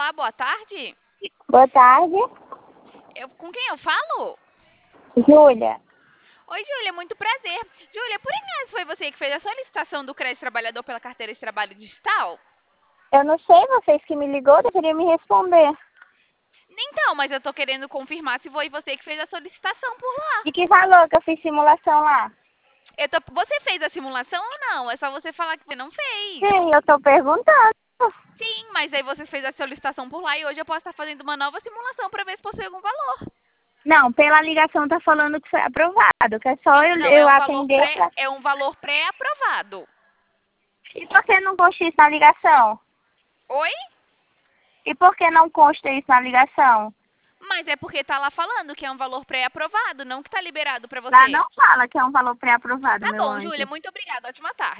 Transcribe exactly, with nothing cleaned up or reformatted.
Olá, boa tarde. Boa tarde, Eu, com quem eu falo? Júlia. Oi, Júlia, muito prazer. Júlia, por acaso foi você que fez a solicitação do crédito trabalhador pela carteira de trabalho digital? Eu não sei, vocês que me ligou deveriam me responder. Então, mas eu tô querendo confirmar se foi você que fez a solicitação por lá. De que valor que eu fiz simulação lá? Eu tô- Você fez a simulação ou não? É só você falar que você não fez. Sim, eu tô perguntando. Sim, mas aí você fez a solicitação por lá e hoje eu posso estar fazendo uma nova simulação para ver se possui algum valor. Não, pela ligação tá falando que foi aprovado, que é só eu, Não, é eu um valor atender pré, pra... é um valor pré-aprovado. E por que não consta isso na ligação? Oi? E por que não consta isso na ligação? Mas é porque tá lá falando que é um valor pré-aprovado, não que tá liberado para Lá você. não fala que é um valor pré-aprovado, Tá meu bom, anjo. Júlia, muito obrigada. Ótima tarde.